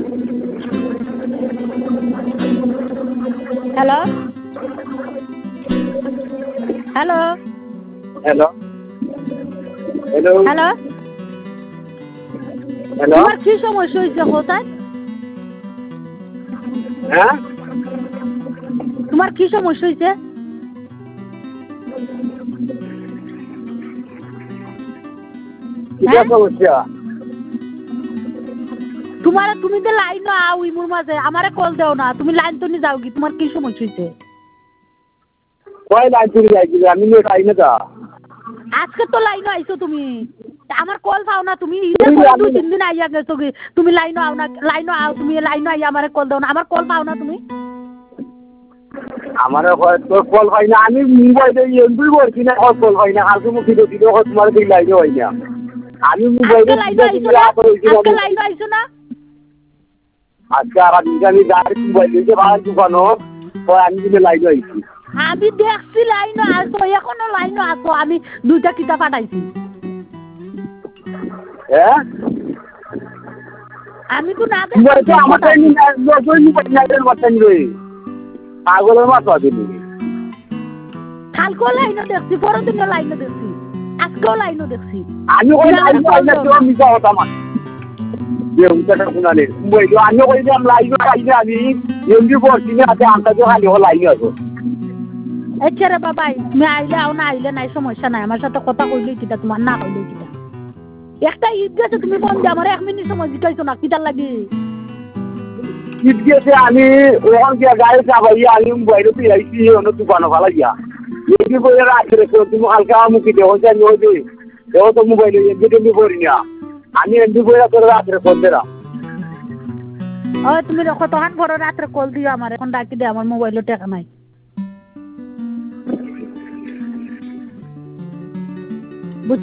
Hello hello hello hello hello hello তোমার কি সমস্যা হয়েছে কোথায়? হ্যাঁ তোমার কি সমস্যা হয়েছে? কিটা সমস্যা? তোমার তুমি তো লাইন আও ইমুর মাঝে আমারে কল দেও না, তুমি লাইন তো নি যাও কি? তোমার কি সমস্যা হয়েছে? কয় লাইন চলে যাইছিল আমি নিয়ে পাই না তা আজকে তো লাইন আইছো তুমি, আমার কল পাও না তুমি। ঈদের পরে 2-3 দিন আইয়া গেছো কি তুমি লাইন আও না, লাইন আও তুমি লাইন আইয়া আমারে কল দাও না, আমার কল পাও না তুমি। আমার তোর কল হয় না, আমি মোবাইলে এমবি করছি না, কল হয় না, আজকে মুখে দেখি তো তোমার দিকে লাইনে হয় না, আমি মোবাইলে আজকে লাইন আইছো না? আজকে আর আমি যাই মোবাইল দিতে ভাড়া দোকানো আমি কিন্তু লাইনে আইছি। আমি দেখছি লাইন আসো, এখনো লাইন আসো, আমি 2টা কিতাব পাঠাইছি। হ্যাঁ আমি তো না আমার পাগলের মাথা দিলি কালকেও লাইনও দেখছি, পরের দিনও লাইনও দেখছি, আজকেও লাইনও দেখছি। আমি ওই লাইন পাইলে তো মিশা হতাম শুনালে আমি কইলাম লাইন পাইলে আমি এমনি করছি না আছে আন্দাজে খালি লাইন আসো। আচ্ছা রে বাবাই, তুমি আইলে আও না আইলে নাই, সমস্যা নাই, আমার সাথে কথা কইলেই কিটা, তোমার না কইলেই কিটা। একটা ঈদ গেছে তুমি বন্ধ আমার 1 মিনিট সময় জিকাইছো না, কিটার লাগি? ঈদ গেছে আমি ওখান গিয়া গাড়ি চাপাই আমি বাইরে তুই আইসি অন্য দোকানে ভালো গিয়া এমনি বলে রাখে রেখো তুমি হালকা মুখি দেহ জানি হইবে দেহ তো মোবাইলে এমনি টেমনি করি না আমি এমনি বলে তোর রাত্রে ফোন দেরা। ও তুমি কতক্ষণ বড় রাত্রে কল দিও আমার, এখন ডাকি দে, আমার মোবাইলও টাকা নাই।